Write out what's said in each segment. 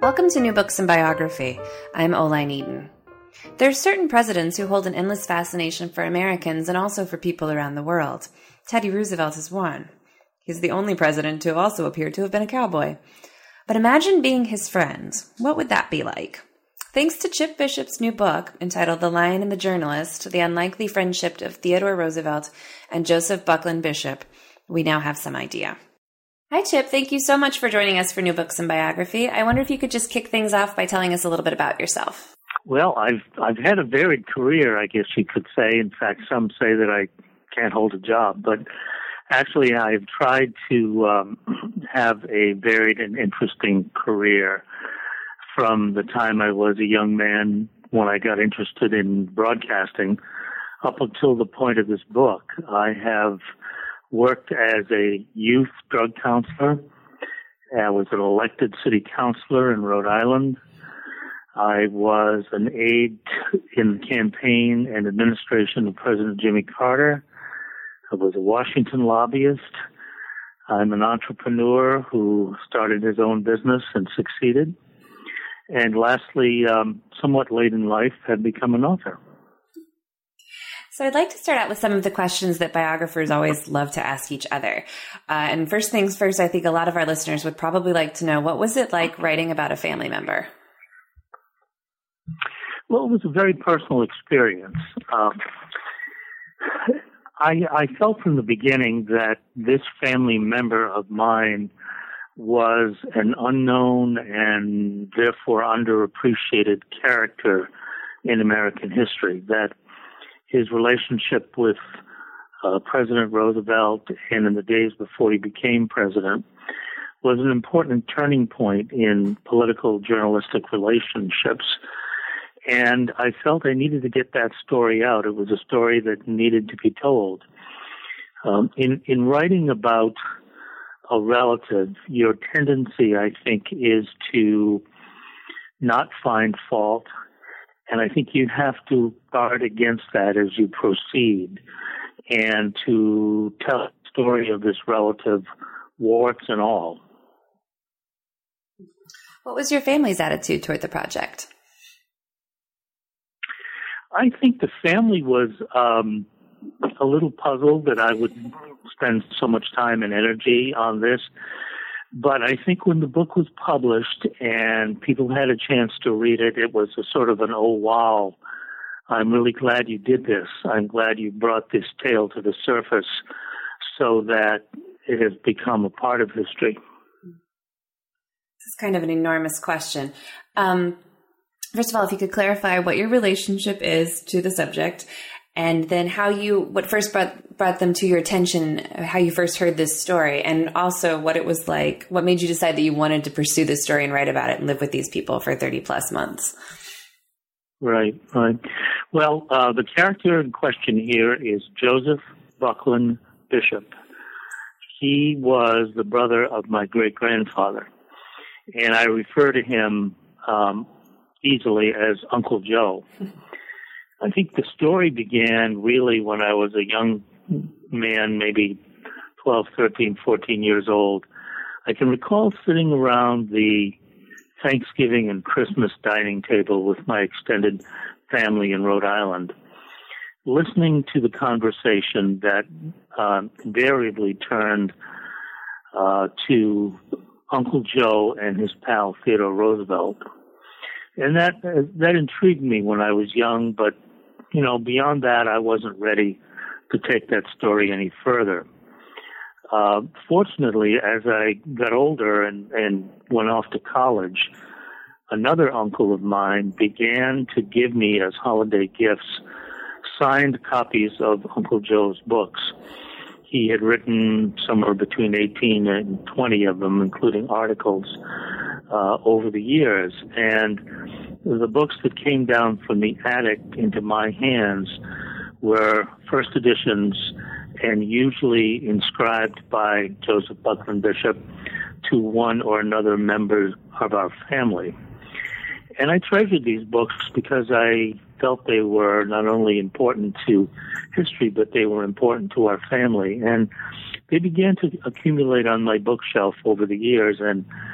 Welcome to New Books in Biography. I'm Oline Eden. There are certain presidents who hold an endless fascination for Americans and also for people around the world. Teddy Roosevelt is one. He's the only president to also appear to have been a cowboy. But imagine being his friend. What would that be like? Thanks to Chip Bishop's new book, entitled The Lion and the Journalist, The Unlikely Friendship of Theodore Roosevelt and Joseph Buckland Bishop, we now have some idea. Hi, Chip. Thank you so much for joining us for New Books in Biography. I wonder if you could just kick things off by telling us a little bit about yourself. Well, I've had a varied career, I guess you could say. In fact, some say that I can't hold a job, but actually I've tried to have a varied and interesting career from the time I was a young man when I got interested in broadcasting up until the point of this book. I have worked as a youth drug counselor. I was an elected city councilor in Rhode Island. I was an aide in the campaign and administration of President Jimmy Carter. I was a Washington lobbyist. I'm an entrepreneur who started his own business and succeeded. And lastly, somewhat late in life, have become an author. So I'd like to start out with some of the questions that biographers always love to ask each other. And first things first, I think a lot of our listeners would probably like to know, what was it like writing about a family member? Well, it was a very personal experience. I felt from the beginning that this family member of mine was an unknown and therefore underappreciated character in American history, that his relationship with President Roosevelt and in the days before he became president was an important turning point in political journalistic relationships. And I felt I needed to get that story out. It was a story that needed to be told. In writing about a relative, your tendency, I think, is to not find fault. And I think you have to guard against that as you proceed and to tell the story of this relative, warts and all. What was your family's attitude toward the project? I think the family was a little puzzled that I would spend so much time and energy on this. But I think when the book was published and people had a chance to read it, it was a sort of an, oh, wow, I'm really glad you did this. I'm glad you brought this tale to the surface so that it has become a part of history. This is kind of an enormous question. First of all, if you could clarify what your relationship is to the subject, and then what first brought them to your attention, how you first heard this story, and also what it was like, what made you decide that you wanted to pursue this story and write about it and live with these people for 30 plus months. Right. Well, the character in question here is Joseph Buckland Bishop. He was the brother of my great-grandfather, and I refer to him easily as Uncle Joe. I think the story began really when I was a young man, maybe 12, 13, 14 years old. I can recall sitting around the Thanksgiving and Christmas dining table with my extended family in Rhode Island, listening to the conversation that invariably turned to Uncle Joe and his pal Theodore Roosevelt. And that intrigued me when I was young, but beyond that, I wasn't ready to take that story any further. Fortunately, as I got older and went off to college, another uncle of mine began to give me as holiday gifts signed copies of Uncle Joe's books. He had written somewhere between 18 and 20 of them, including articles, over the years. And the books that came down from the attic into my hands were first editions and usually inscribed by Joseph Buckland Bishop to one or another member of our family. And I treasured these books because I felt they were not only important to history, but they were important to our family. And they began to accumulate on my bookshelf over the years. And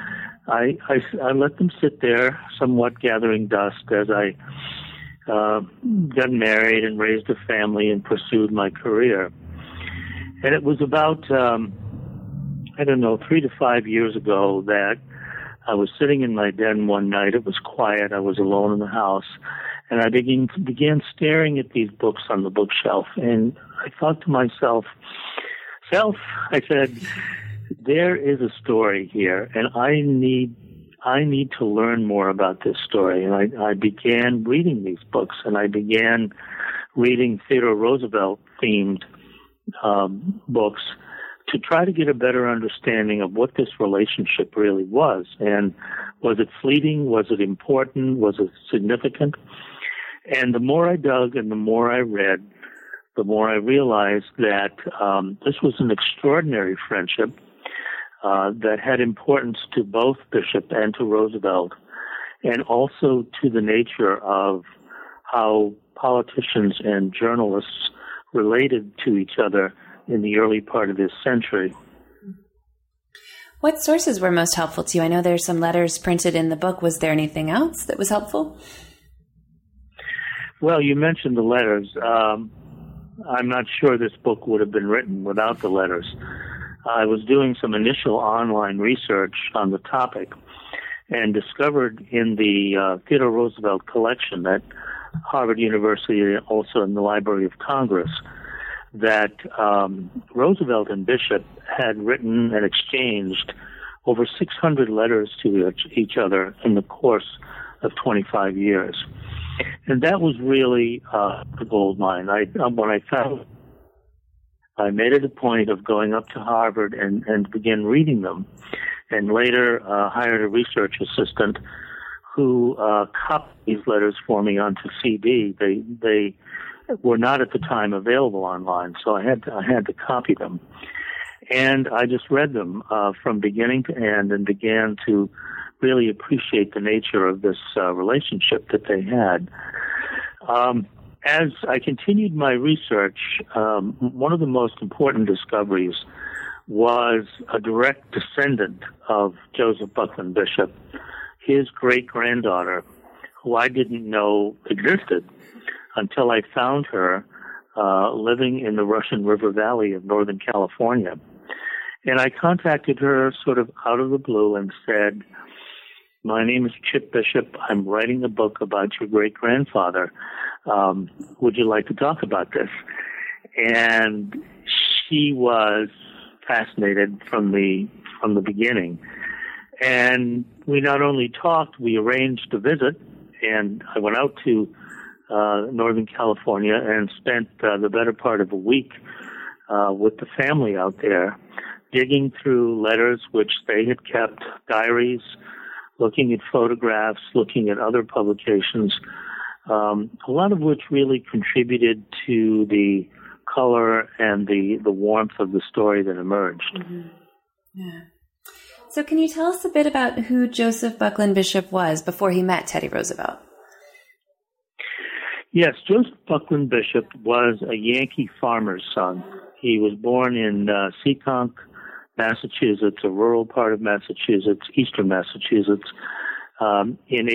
I let them sit there, somewhat gathering dust, as I got married and raised a family and pursued my career. And it was about, 3 to 5 years ago that I was sitting in my den one night. It was quiet. I was alone in the house. And I began staring at these books on the bookshelf. And I thought to myself, I said, there is a story here, and I need to learn more about this story. And I began reading these books, and I began reading Theodore Roosevelt-themed books to try to get a better understanding of what this relationship really was. And was it fleeting? Was it important? Was it significant? And the more I dug and the more I read, the more I realized that this was an extraordinary friendship that had importance to both Bishop and to Roosevelt, and also to the nature of how politicians and journalists related to each other in the early part of this century. What sources were most helpful to you? I know there's some letters printed in the book. Was there anything else that was helpful? Well, you mentioned the letters. I'm not sure this book would have been written without the letters. I was doing some initial online research on the topic and discovered in the Theodore Roosevelt collection at Harvard University, also in the Library of Congress, that Roosevelt and Bishop had written and exchanged over 600 letters to each other in the course of 25 years. And that was really the gold mine. When I found, I made it a point of going up to Harvard and begin reading them, and later hired a research assistant who copied these letters for me onto CD. They were not at the time available online, so I had to copy them. And I just read them from beginning to end and began to really appreciate the nature of this relationship that they had. As I continued my research, one of the most important discoveries was a direct descendant of Joseph Buckland Bishop, his great-granddaughter, who I didn't know existed until I found her living in the Russian River Valley of Northern California. And I contacted her sort of out of the blue and said, "My name is Chip Bishop. I'm writing a book about your great-grandfather. Would you like to talk about this?" And she was fascinated from the beginning. And we not only talked, we arranged a visit, and I went out to Northern California and spent the better part of a week with the family out there, digging through letters which they had kept, diaries, looking at photographs, looking at other publications, a lot of which really contributed to the color and the warmth of the story that emerged. Mm-hmm. Yeah. So can you tell us a bit about who Joseph Buckland Bishop was before he met Teddy Roosevelt? Yes, Joseph Buckland Bishop was a Yankee farmer's son. He was born in Seekonk, Massachusetts, a rural part of Massachusetts, eastern Massachusetts, in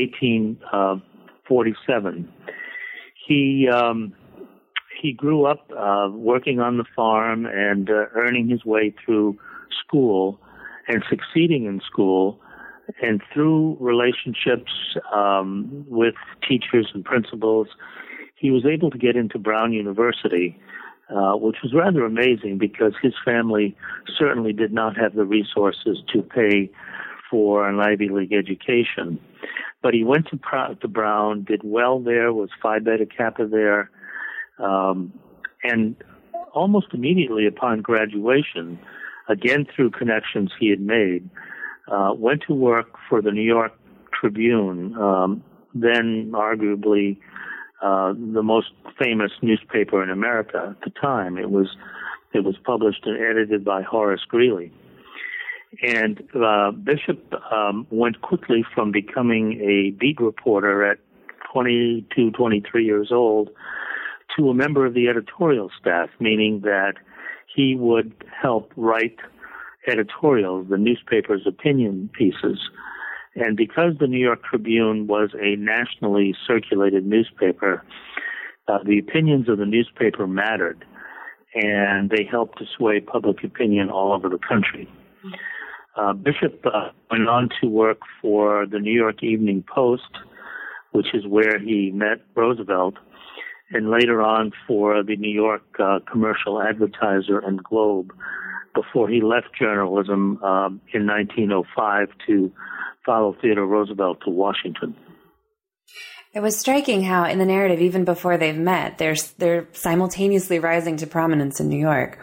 1847. He grew up working on the farm and earning his way through school and succeeding in school, and through relationships with teachers and principals, he was able to get into Brown University, which was rather amazing because his family certainly did not have the resources to pay for an Ivy League education. But he went to Brown, did well there, was Phi Beta Kappa there, and almost immediately upon graduation, again through connections he had made, went to work for the New York Tribune, then arguably the most famous newspaper in America at the time. It was published and edited by Horace Greeley. And Bishop went quickly from becoming a beat reporter at 22, 23 years old to a member of the editorial staff, meaning that he would help write editorials, the newspaper's opinion pieces, And because the New York Tribune was a nationally circulated newspaper, the opinions of the newspaper mattered, and they helped to sway public opinion all over the country. Bishop went on to work for the New York Evening Post, which is where he met Roosevelt, and later on for the New York Commercial Advertiser and Globe, before he left journalism in 1905 to follow Theodore Roosevelt to Washington. It was striking how, in the narrative, even before they've met, they're simultaneously rising to prominence in New York.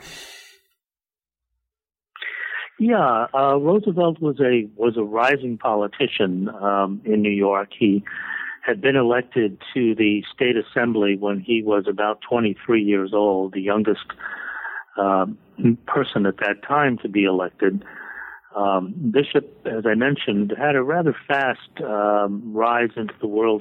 Yeah, Roosevelt was a rising politician in New York. He had been elected to the state assembly when he was about 23 years old, the youngest person at that time to be elected. Bishop, as I mentioned, had a rather fast rise into the world,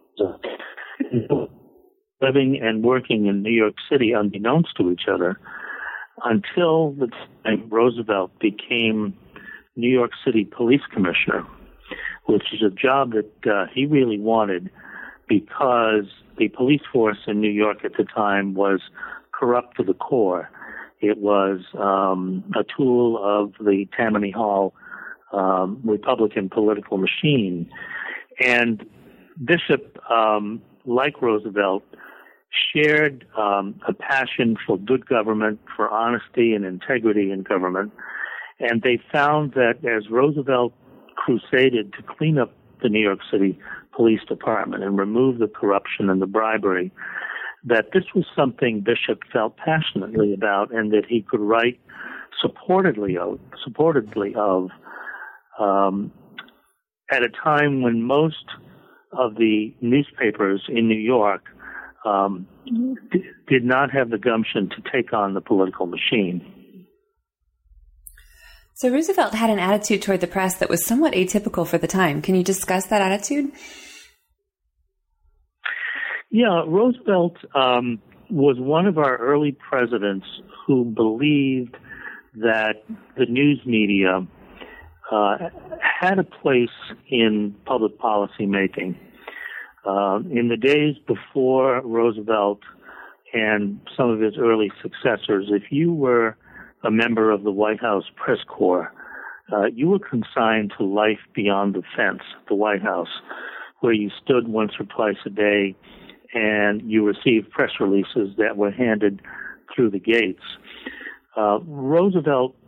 living and working in New York City unbeknownst to each other, until the time Roosevelt became New York City Police Commissioner, which is a job that he really wanted because the police force in New York at the time was corrupt to the core. It was a tool of the Tammany Hall Republican political machine. And Bishop, like Roosevelt, shared a passion for good government, for honesty and integrity in government. And they found that as Roosevelt crusaded to clean up the New York City Police Department and remove the corruption and the bribery, that this was something Bishop felt passionately about and that he could write supportedly of at a time when most of the newspapers in New York did not have the gumption to take on the political machine. So Roosevelt had an attitude toward the press that was somewhat atypical for the time. Can you discuss that attitude? Yeah, Roosevelt was one of our early presidents who believed that the news media had a place in public policy making. In the days before Roosevelt and some of his early successors, if you were a member of the White House press corps, you were consigned to life beyond the fence, the White House, where you stood once or twice a day and you received press releases that were handed through the gates. Roosevelt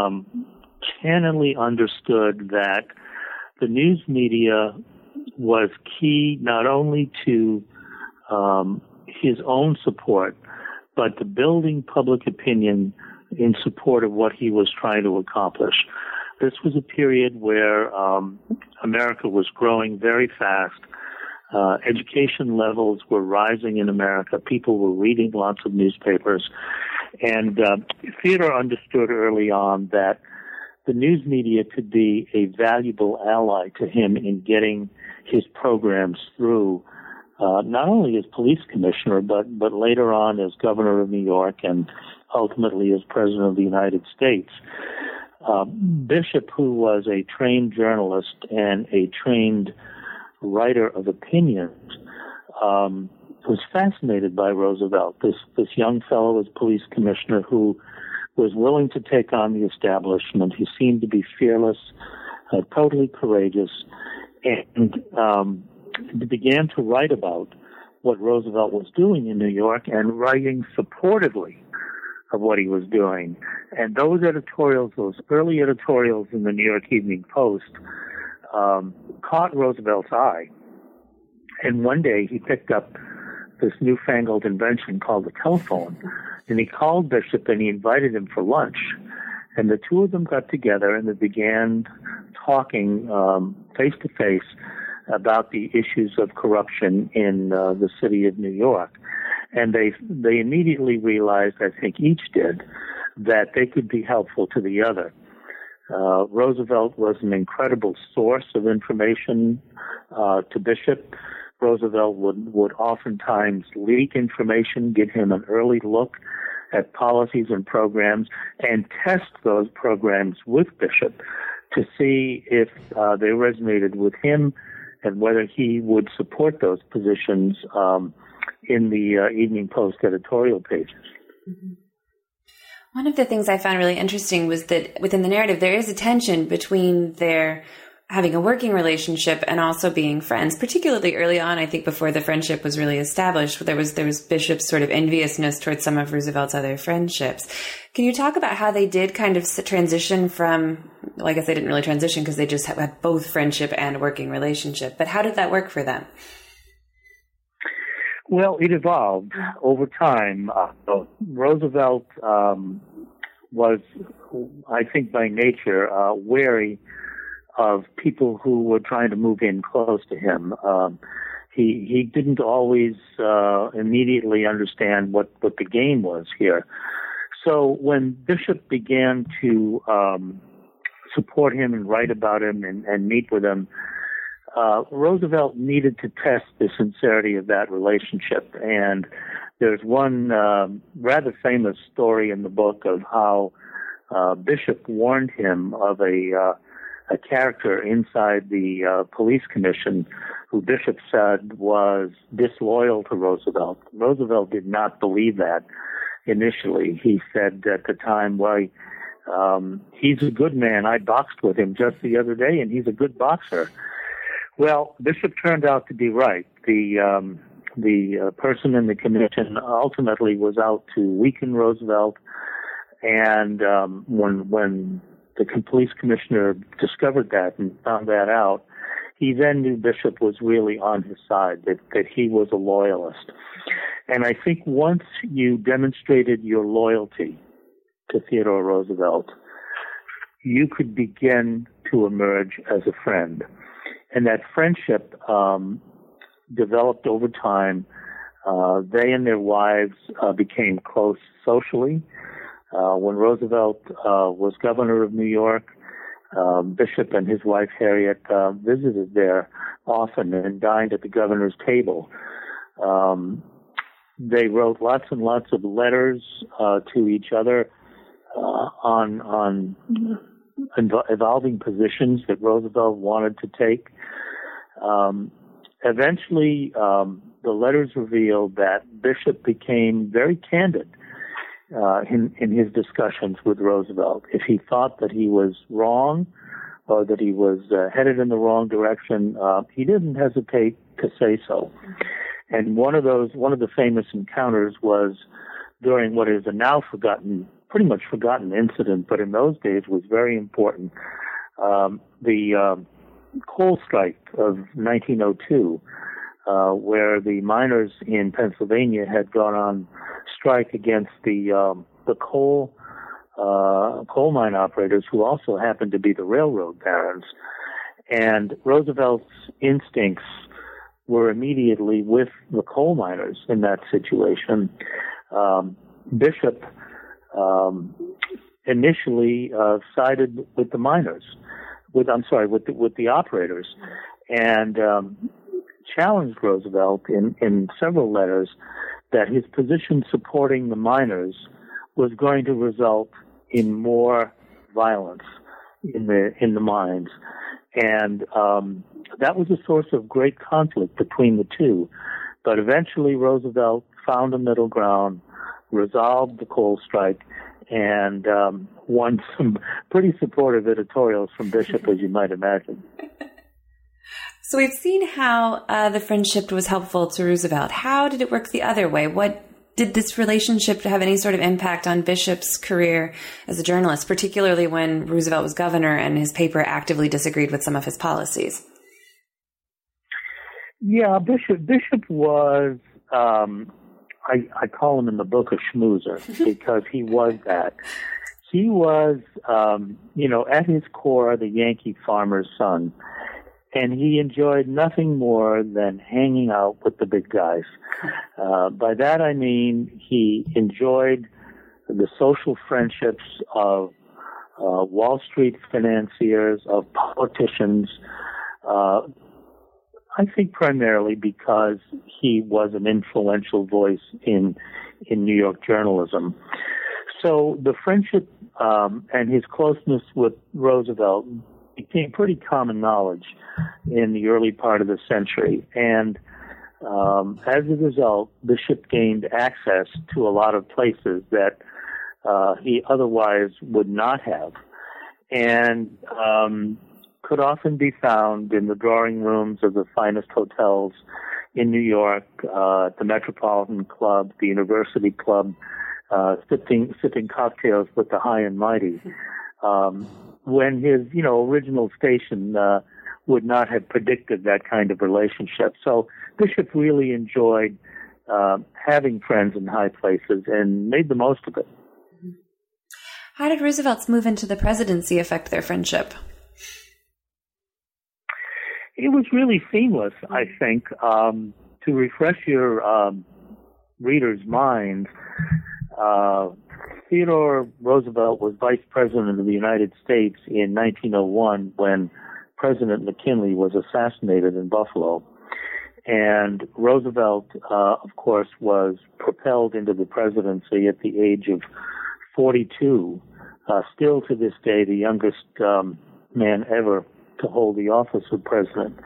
cannily understood that the news media was key not only to his own support, but to building public opinion in support of what he was trying to accomplish. This was a period where America was growing very fast. Education levels were rising in America. People were reading lots of newspapers. And Theodore understood early on that the news media could be a valuable ally to him in getting his programs through, not only as police commissioner, but later on as governor of New York and ultimately as president of the United States. Bishop, who was a trained journalist and a trained writer of opinions, was fascinated by Roosevelt, this young fellow as police commissioner who was willing to take on the establishment. He seemed to be fearless, totally courageous, and began to write about what Roosevelt was doing in New York and writing supportively of what he was doing. And those editorials, those early editorials in the New York Evening Post, caught Roosevelt's eye. And one day he picked up this newfangled invention called the telephone, and he called Bishop and he invited him for lunch. And the two of them got together and they began talking face to face about the issues of corruption in the city of New York. And they immediately realized, I think each did, that they could be helpful to the other. Roosevelt was an incredible source of information to Bishop. Roosevelt would oftentimes leak information, give him an early look at policies and programs, and test those programs with Bishop to see if they resonated with him and whether he would support those positions in the Evening Post editorial pages. Mm-hmm. One of the things I found really interesting was that within the narrative, there is a tension between their having a working relationship and also being friends, particularly early on. I think before the friendship was really established, there was Bishop's sort of enviousness towards some of Roosevelt's other friendships. Can you talk about how they did kind of transition from, well, I guess they didn't really transition because they just had both friendship and working relationship, but how did that work for them? Well, it evolved over time. Roosevelt was, I think by nature, wary of people who were trying to move in close to him. He didn't always immediately understand what the game was here. So when Bishop began to support him and write about him and meet with him, Roosevelt needed to test the sincerity of that relationship. And there's one rather famous story in the book of how Bishop warned him of a character inside the police commission who Bishop said was disloyal to Roosevelt. Roosevelt did not believe that initially. He said at the time, well, he's a good man. I boxed with him just the other day, and he's a good boxer. Well, Bishop turned out to be right. The person in the commission ultimately was out to weaken Roosevelt, and when the police commissioner discovered that and found that out, he then knew Bishop was really on his side, that he was a loyalist. And I think once you demonstrated your loyalty to Theodore Roosevelt, you could begin to emerge as a friend. And that friendship developed over time. They and their wives became close socially. When Roosevelt was governor of New York, Bishop and his wife Harriet visited there often and dined at the governor's table. They wrote lots and lots of letters to each other on evolving positions that Roosevelt wanted to take. Eventually, the letters revealed that Bishop became very candid in his discussions with Roosevelt. If he thought that he was wrong or that he was headed in the wrong direction, he didn't hesitate to say so. And one of the famous encounters was during what is a now pretty much forgotten incident, but in those days was very important. The coal strike of 1902, where the miners in Pennsylvania had gone on strike against the coal mine operators, who also happened to be the railroad barons. And Roosevelt's instincts were immediately with the coal miners in that situation. Bishop initially sided with the miners, with the operators, and challenged Roosevelt in several letters that his position supporting the miners was going to result in more violence in the mines, and that was a source of great conflict between the two. But eventually, Roosevelt found a middle ground, resolved the coal strike, and won some pretty supportive editorials from Bishop, as you might imagine. So we've seen how the friendship was helpful to Roosevelt. How did it work the other way? What did this relationship have any sort of impact on Bishop's career as a journalist, particularly when Roosevelt was governor and his paper actively disagreed with some of his policies? Yeah, Bishop was, I call him in the book a schmoozer, because he was that. He was, at his core, the Yankee farmer's son. And he enjoyed nothing more than hanging out with the big guys. By that I mean he enjoyed the social friendships of Wall Street financiers, of politicians, I think primarily because he was an influential voice in New York journalism. So the friendship and his closeness with Roosevelt became pretty common knowledge in the early part of the century. And as a result, Bishop gained access to a lot of places that he otherwise would not have, and could often be found in the drawing rooms of the finest hotels in New York, the Metropolitan Club, the University Club, sipping cocktails with the high and mighty, when his original station would not have predicted that kind of relationship. So Bishop really enjoyed having friends in high places and made the most of it. How did Roosevelt's move into the presidency affect their friendship? It was really seamless, I think. To refresh your readers' minds, Theodore Roosevelt was Vice President of the United States in 1901 when President McKinley was assassinated in Buffalo. And Roosevelt, of course, was propelled into the presidency at the age of 42, still to this day the youngest man ever to hold the office of president.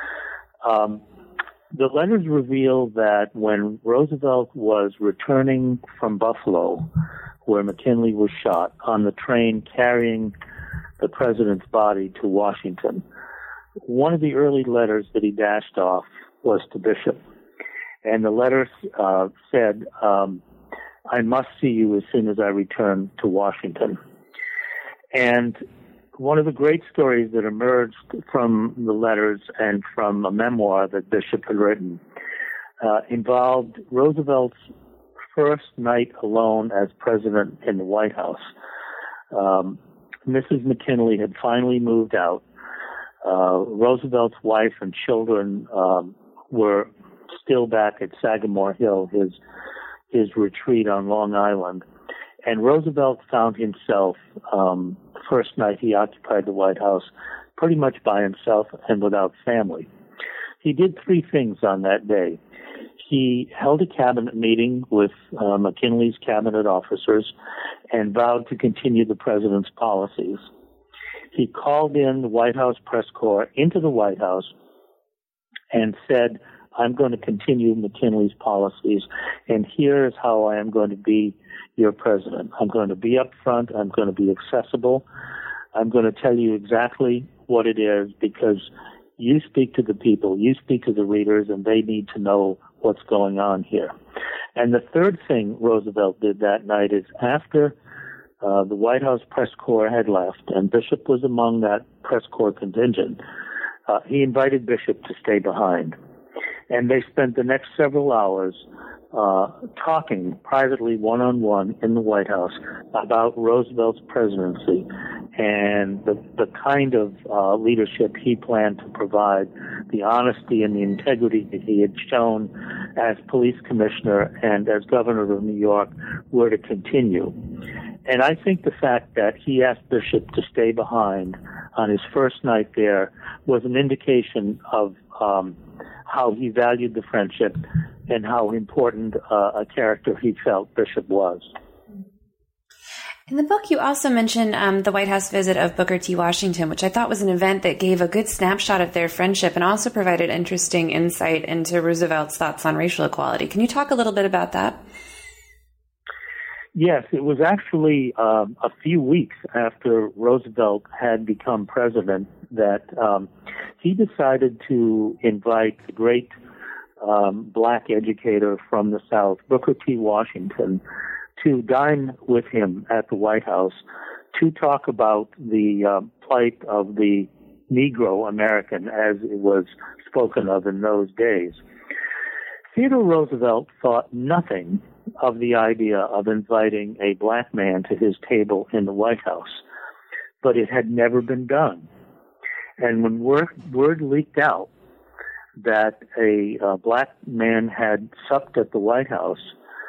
The letters reveal that when Roosevelt was returning from Buffalo, where McKinley was shot, on the train carrying the president's body to Washington, one of the early letters that he dashed off was to Bishop. And the letter said, I must see you as soon as I return to Washington. And one of the great stories that emerged from the letters and from a memoir that Bishop had written involved Roosevelt's first night alone as president in the White House. Mrs. McKinley had finally moved out. Roosevelt's wife and children were still back at Sagamore Hill, his retreat on Long Island. And Roosevelt found himself, the first night he occupied the White House, pretty much by himself and without family. He did three things on that day. He held a cabinet meeting with McKinley's cabinet officers and vowed to continue the president's policies. He called in the White House press corps into the White House and said, I'm going to continue McKinley's policies, and here is how I am going to be your president. I'm going to be up front. I'm going to be accessible. I'm going to tell you exactly what it is because you speak to the people, you speak to the readers, and they need to know what's going on here. And the third thing Roosevelt did that night is after the White House press corps had left, and Bishop was among that press corps contingent, he invited Bishop to stay behind. And they spent the next several hours talking privately, one-on-one, in the White House about Roosevelt's presidency and the kind of leadership he planned to provide, the honesty and the integrity that he had shown as police commissioner and as governor of New York were to continue. And I think the fact that he asked Bishop to stay behind on his first night there was an indication of how he valued the friendship and how important a character he felt Bishop was. In the book, you also mention the White House visit of Booker T. Washington, which I thought was an event that gave a good snapshot of their friendship and also provided interesting insight into Roosevelt's thoughts on racial equality. Can you talk a little bit about that? Yes, it was actually a few weeks after Roosevelt had become president that he decided to invite the great black educator from the South, Booker T. Washington, to dine with him at the White House to talk about the plight of the Negro American as it was spoken of in those days. Theodore Roosevelt thought nothing of the idea of inviting a black man to his table in the White House, but it had never been done. And when word leaked out that a black man had supped at the White House,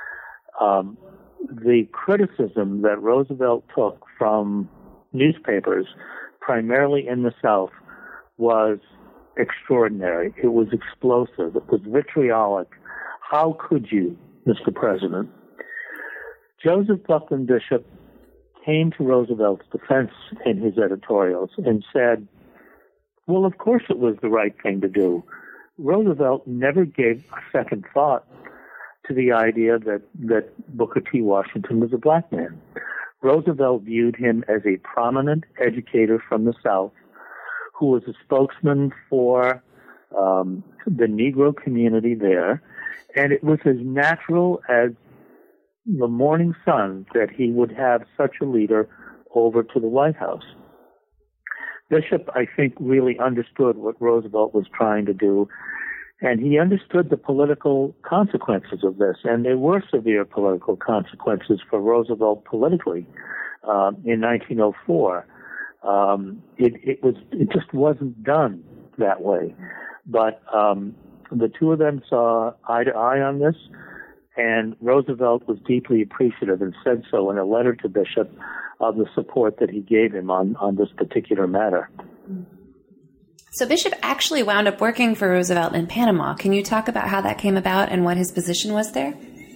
the criticism that Roosevelt took from newspapers, primarily in the South, was extraordinary. It was explosive. It was vitriolic. How could you, Mr. President? Joseph Buckland Bishop came to Roosevelt's defense in his editorials and said, well, of course it was the right thing to do. Roosevelt never gave a second thought to the idea that Booker T. Washington was a black man. Roosevelt viewed him as a prominent educator from the South who was a spokesman for the Negro community there, and it was as natural as the morning sun that he would have such a leader over to the White House. Bishop, I think, really understood what Roosevelt was trying to do, and he understood the political consequences of this, and there were severe political consequences for Roosevelt politically in 1904. It just wasn't done that way. But the two of them saw eye to eye on this, and Roosevelt was deeply appreciative and said so in a letter to Bishop of the support that he gave him on this particular matter. So Bishop actually wound up working for Roosevelt in Panama. Can you talk about how that came about and what his position was there?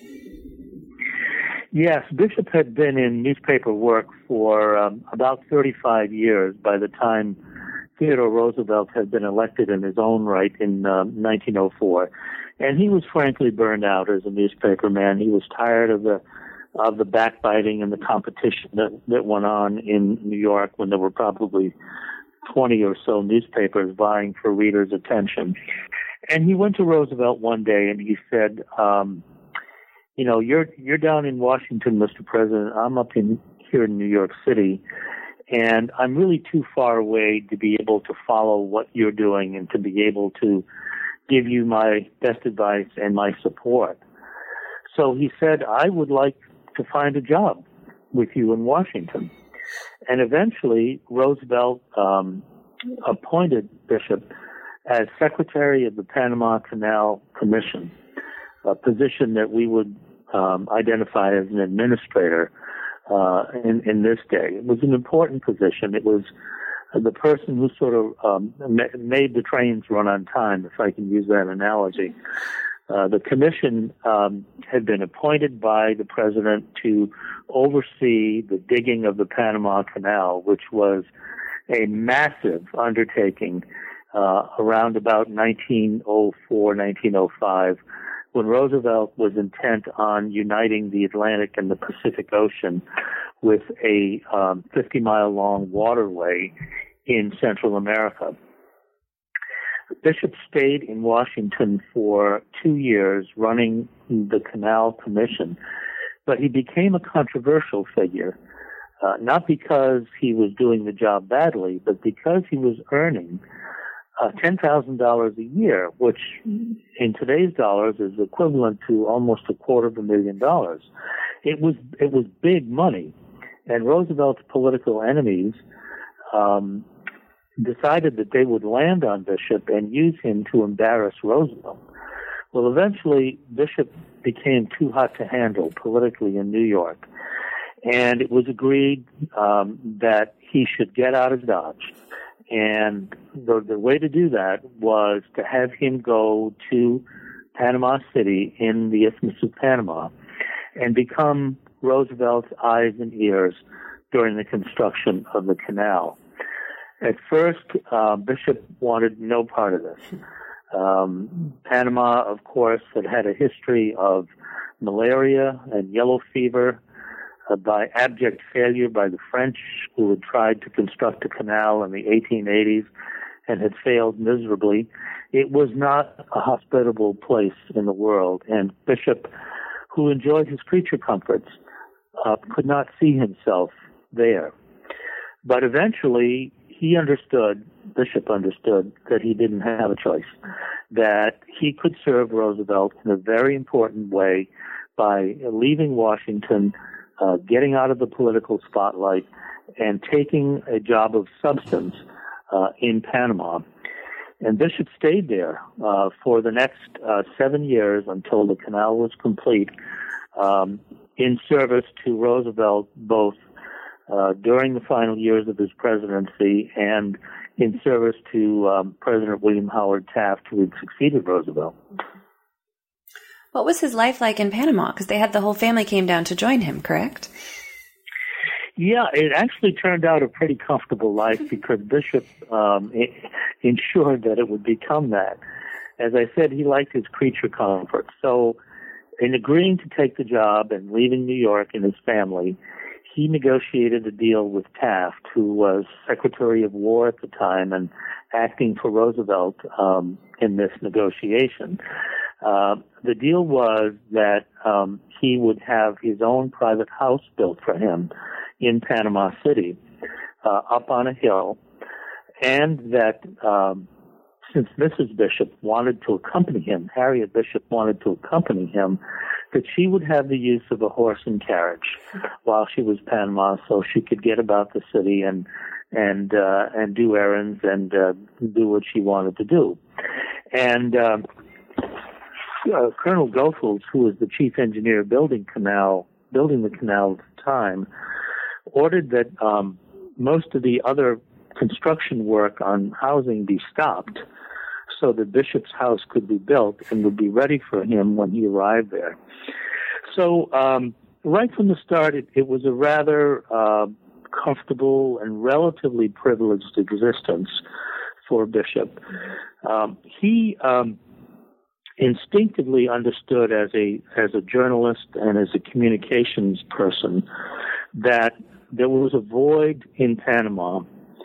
Yes, Bishop had been in newspaper work for about 35 years by the time Theodore Roosevelt had been elected in his own right in 1904. And he was frankly burned out as a newspaper man. He was tired of the backbiting and the competition that went on in New York when there were probably 20 or so newspapers vying for readers' attention. And he went to Roosevelt one day and he said, you're down in Washington, Mr. President. I'm up here in New York City, and I'm really too far away to be able to follow what you're doing and to be able to give you my best advice and my support. So he said, I would like to find a job with you in Washington. And eventually, Roosevelt appointed Bishop as Secretary of the Panama Canal Commission, a position that we would identify as an administrator in this day. It was an important position. It was the person who sort of made the trains run on time, if I can use that analogy. The commission had been appointed by the president to oversee the digging of the Panama Canal, which was a massive undertaking around about 1904, 1905, when Roosevelt was intent on uniting the Atlantic and the Pacific Ocean with a 50-mile-long waterway in Central America. Bishop stayed in Washington for 2 years running the Canal Commission, but he became a controversial figure, not because he was doing the job badly, but because he was earning $10,000 a year, which in today's dollars is equivalent to almost $250,000. It was big money, and Roosevelt's political enemies decided that they would land on Bishop and use him to embarrass Roosevelt. Well, eventually, Bishop became too hot to handle politically in New York, and it was agreed that he should get out of Dodge. And the way to do that was to have him go to Panama City in the Isthmus of Panama and become Roosevelt's eyes and ears during the construction of the canal. At first, Bishop wanted no part of this. Panama, of course, had a history of malaria and yellow fever by abject failure by the French, who had tried to construct a canal in the 1880s and had failed miserably. It was not a hospitable place in the world, and Bishop, who enjoyed his creature comforts, could not see himself there. But eventually, Bishop understood that he didn't have a choice, that he could serve Roosevelt in a very important way by leaving Washington, getting out of the political spotlight, and taking a job of substance in Panama. And Bishop stayed there for the next 7 years until the canal was complete, in service to Roosevelt, both during the final years of his presidency and in service to President William Howard Taft, who had succeeded Roosevelt. What was his life like in Panama? Because they had the whole family came down to join him, correct? Yeah, it actually turned out a pretty comfortable life because Bishop ensured that it would become that. As I said, he liked his creature comforts. So in agreeing to take the job and leaving New York and his family, he negotiated a deal with Taft, who was Secretary of War at the time and acting for Roosevelt in this negotiation. The deal was that he would have his own private house built for him in Panama City, up on a hill, and that since Mrs. Bishop wanted to accompany him, Harriet Bishop wanted to accompany him, that she would have the use of a horse and carriage while she was Panama, so she could get about the city and do errands and do what she wanted to do. And Colonel Goethals, who was the chief engineer building the canal at the time, ordered that most of the other construction work on housing be stopped so that Bishop's house could be built and would be ready for him when he arrived there. So right from the start, it was a rather comfortable and relatively privileged existence for Bishop. He instinctively understood as a journalist and as a communications person that there was a void in Panama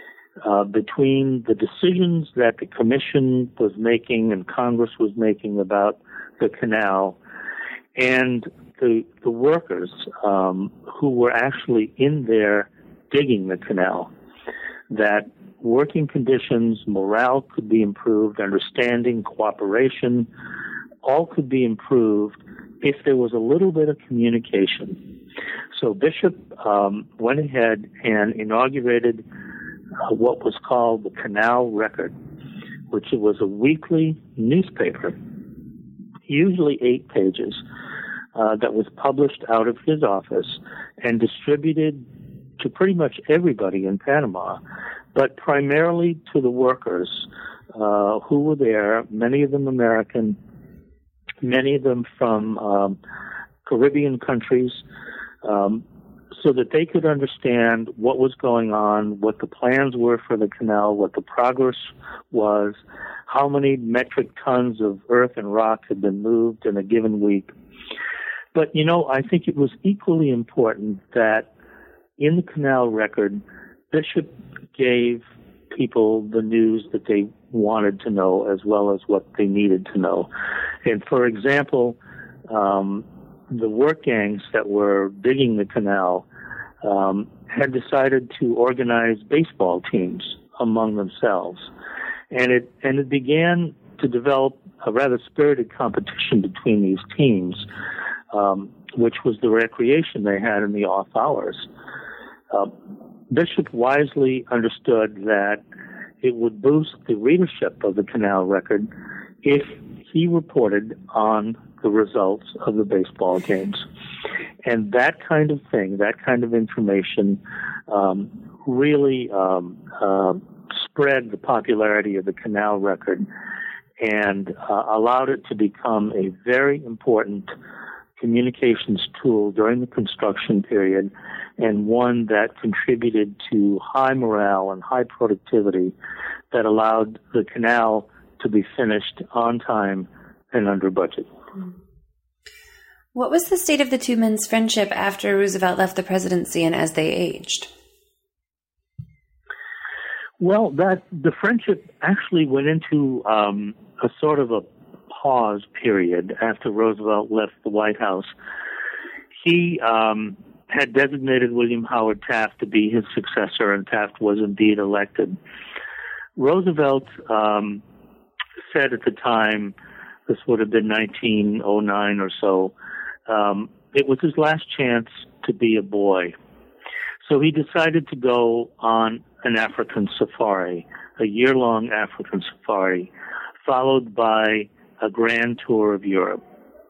between the decisions that the Commission was making and Congress was making about the canal and the workers who were actually in there digging the canal. That working conditions, morale could be improved, understanding, cooperation, all could be improved if there was a little bit of communication. So Bishop went ahead and inaugurated what was called the Canal Record, which was a weekly newspaper, usually 8 pages, that was published out of his office and distributed to pretty much everybody in Panama, but primarily to the workers who were there, many of them American, many of them from Caribbean countries, so that they could understand what was going on, what the plans were for the canal, what the progress was, how many metric tons of earth and rock had been moved in a given week. But, I think it was equally important that in the Canal Record, Bishop gave people the news that they wanted to know as well as what they needed to know. And for example, the work gangs that were digging the canal had decided to organize baseball teams among themselves. And it began to develop a rather spirited competition between these teams, which was the recreation they had in the off hours. Bishop wisely understood that it would boost the readership of the Canal Record if he reported on the results of the baseball games. And that kind of thing, that kind of information, really spread the popularity of the Canal Record and allowed it to become a very important communications tool during the construction period, and one that contributed to high morale and high productivity that allowed the canal to be finished on time and under budget. What was the state of the two men's friendship after Roosevelt left the presidency and as they aged? Well, the friendship actually went into a sort of a pause period after Roosevelt left the White House. He had designated William Howard Taft to be his successor, and Taft was indeed elected. Roosevelt said at the time, this would have been 1909 or so, it was his last chance to be a boy. So he decided to go on an African safari, a year-long African safari, followed by a grand tour of Europe.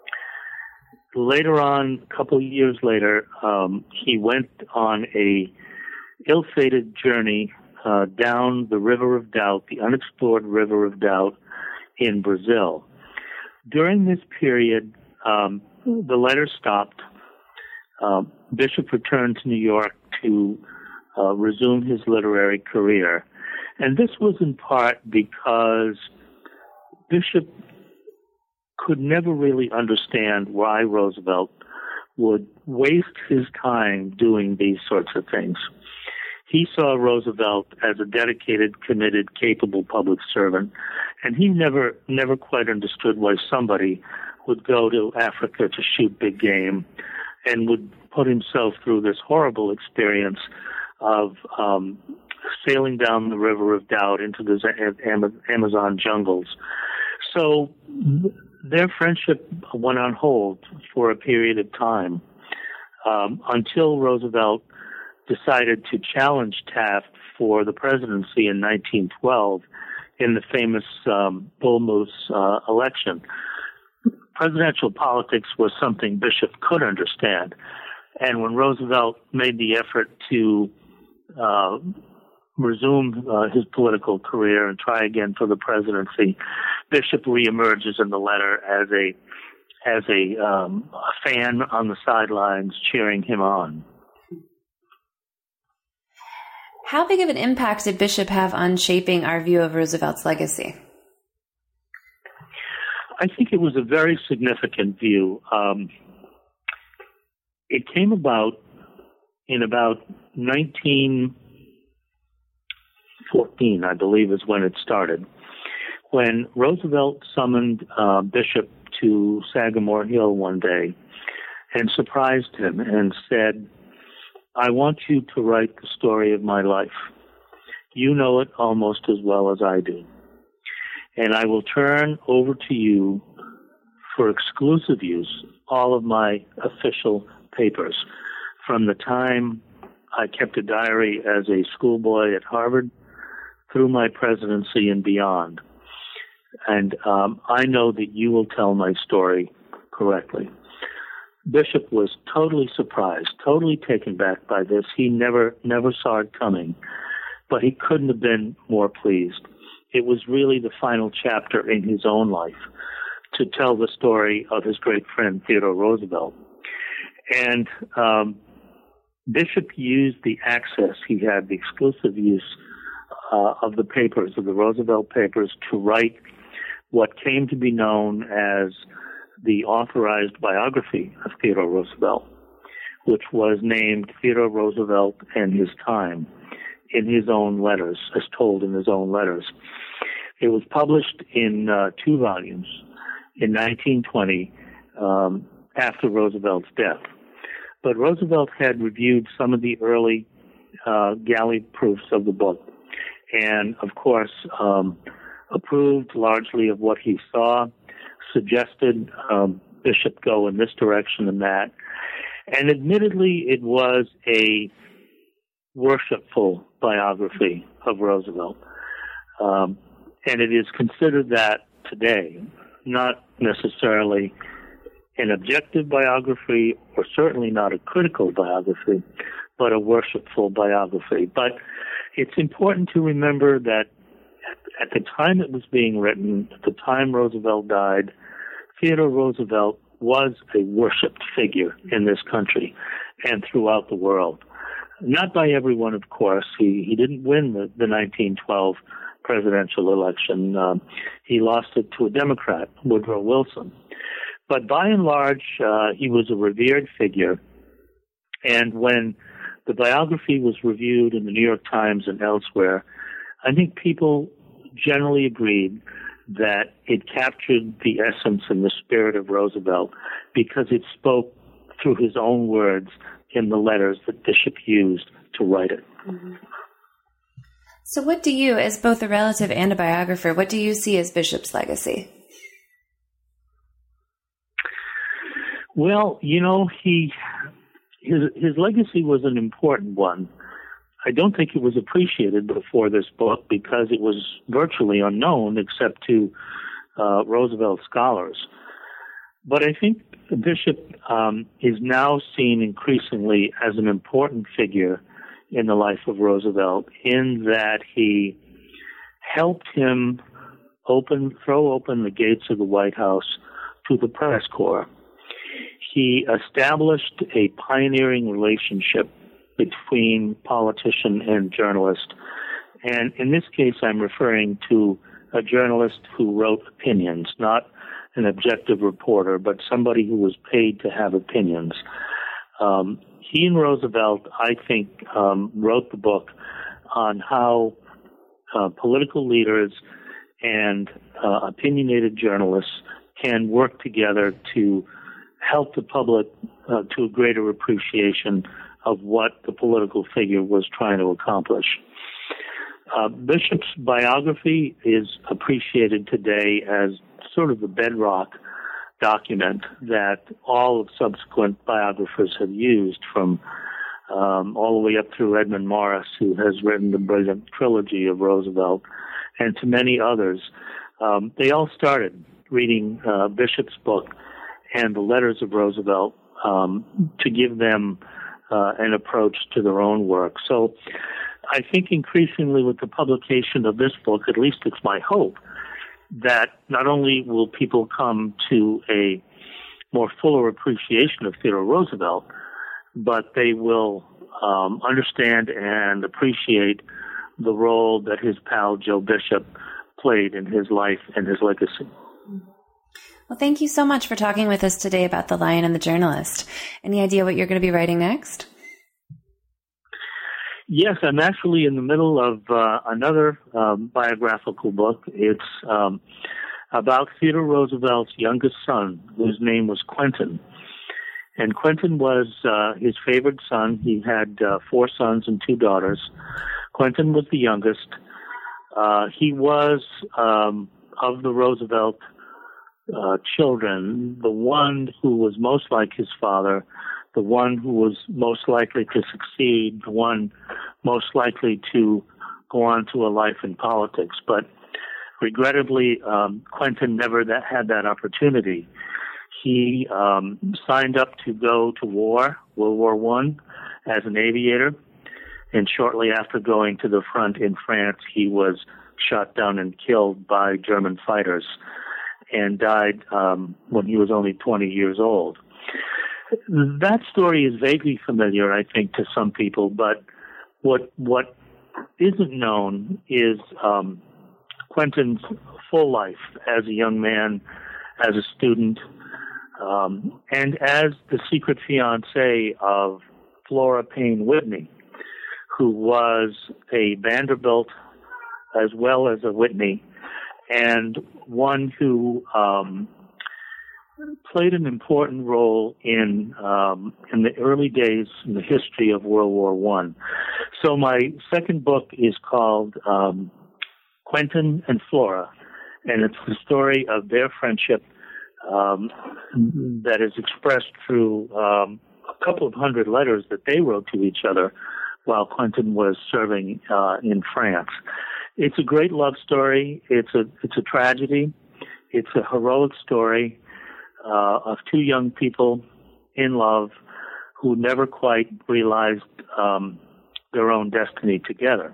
Later on, a couple of years later, he went on a ill-fated journey down the River of Doubt, the unexplored River of Doubt in Brazil. During this period, the letters stopped. Bishop returned to New York to resume his literary career. And this was in part because Bishop could never really understand why Roosevelt would waste his time doing these sorts of things. He saw Roosevelt as a dedicated, committed, capable public servant, and he never quite understood why somebody would go to Africa to shoot big game and would put himself through this horrible experience of sailing down the River of Doubt into the Amazon jungles. So their friendship went on hold for a period of time until Roosevelt decided to challenge Taft for the presidency in 1912 in the famous Bull Moose election. Presidential politics was something Bishop could understand. And when Roosevelt made the effort to resume his political career and try again for the presidency, Bishop reemerges in the letter as a fan on the sidelines cheering him on. How big of an impact did Bishop have on shaping our view of Roosevelt's legacy? I think it was a very significant view. It came about in about 1914, I believe is when it started, when Roosevelt summoned Bishop to Sagamore Hill one day and surprised him and said, "I want you to write the story of my life. You know it almost as well as I do. And I will turn over to you for exclusive use all of my official papers from the time I kept a diary as a schoolboy at Harvard through my presidency and beyond. And I know that you will tell my story correctly." Bishop was totally surprised, totally taken back by this. He never saw it coming, but he couldn't have been more pleased. It was really the final chapter in his own life to tell the story of his great friend Theodore Roosevelt. And Bishop used the access he had, the exclusive use of the papers, of the Roosevelt papers, to write what came to be known as the authorized biography of Theodore Roosevelt, which was named Theodore Roosevelt and His Time in his own letters, as told in his own letters. It was published in 2 volumes in 1920 after Roosevelt's death. But Roosevelt had reviewed some of the early galley proofs of the book and, of course, approved largely of what he saw, suggested Bishop go in this direction and that. And admittedly, it was a worshipful biography of Roosevelt. And it is considered that today, not necessarily an objective biography or certainly not a critical biography, but a worshipful biography. But it's important to remember that at the time it was being written, at the time Roosevelt died, Theodore Roosevelt was a worshipped figure in this country and throughout the world. Not by everyone, of course. He didn't win the 1912 presidential election. He lost it to a Democrat, Woodrow Wilson. But by and large, he was a revered figure. And when the biography was reviewed in the New York Times and elsewhere, I think people generally agreed that it captured the essence and the spirit of Roosevelt because it spoke through his own words in the letters that Bishop used to write it. Mm-hmm. So what do you, as both a relative and a biographer, what do you see as Bishop's legacy? Well, you know, his legacy was an important one. I don't think it was appreciated before this book because it was virtually unknown except to Roosevelt scholars. But I think Bishop is now seen increasingly as an important figure in the life of Roosevelt in that he helped him throw open the gates of the White House to the press corps. he established a pioneering relationship between politician and journalist. And in this case, I'm referring to a journalist who wrote opinions, not an objective reporter, but somebody who was paid to have opinions. He and Roosevelt, I think, wrote the book on how political leaders and opinionated journalists can work together to help the public to a greater appreciation of what the political figure was trying to accomplish. Bishop's biography is appreciated today as sort of the bedrock document that all of subsequent biographers have used, from all the way up through Edmund Morris, who has written the brilliant trilogy of Roosevelt, and to many others. They all started reading Bishop's book and the letters of Roosevelt to give them an approach to their own work. So I think increasingly with the publication of this book, at least it's my hope, that not only will people come to a more fuller appreciation of Theodore Roosevelt, but they will understand and appreciate the role that his pal Joe Bishop played in his life and his legacy. Well, thank you so much for talking with us today about The Lion and the Journalist. Any idea what you're going to be writing next? Yes, I'm actually in the middle of another biographical book. It's about Theodore Roosevelt's youngest son, whose name was Quentin. And Quentin was his favorite son. He had 4 sons and 2 daughters. Quentin was the youngest. He was, of the Roosevelt children, the one who was most like his father, the one who was most likely to succeed, the one most likely to go on to a life in politics. But regrettably, Quentin never had that opportunity. He signed up to go to war, World War I, as an aviator. And shortly after going to the front in France, he was shot down and killed by German fighters and died when he was only 20 years old. That story is vaguely familiar, I think, to some people, but what isn't known is Quentin's full life as a young man, as a student, and as the secret fiancé of Flora Payne Whitney, who was a Vanderbilt as well as a Whitney, and one who played an important role in the early days in the history of World War I. So my second book is called Quentin and Flora, and it's the story of their friendship that is expressed through a couple of hundred letters that they wrote to each other while Quentin was serving in France. It's a great love story. It's a tragedy. It's a heroic story of 2 young people in love who never quite realized their own destiny together.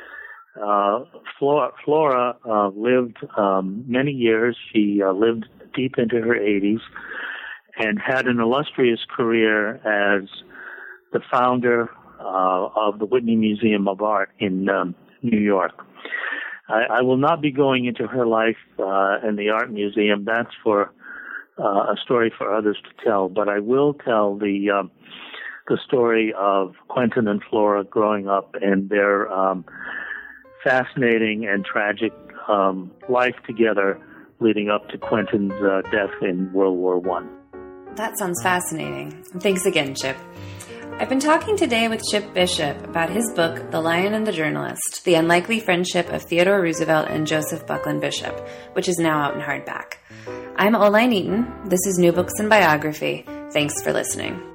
Flora lived many years. She lived deep into her 80s and had an illustrious career as the founder of the Whitney Museum of Art in New York. I will not be going into her life in the Art Museum. That's for a story for others to tell. But I will tell the story of Quentin and Flora growing up and their fascinating and tragic life together leading up to Quentin's death in World War I. That sounds fascinating. Thanks again, Chip. I've been talking today with Chip Bishop about his book, The Lion and the Journalist, The Unlikely Friendship of Theodore Roosevelt and Joseph Buckland Bishop, which is now out in hardback. I'm Oline Eaton. This is New Books in Biography. Thanks for listening.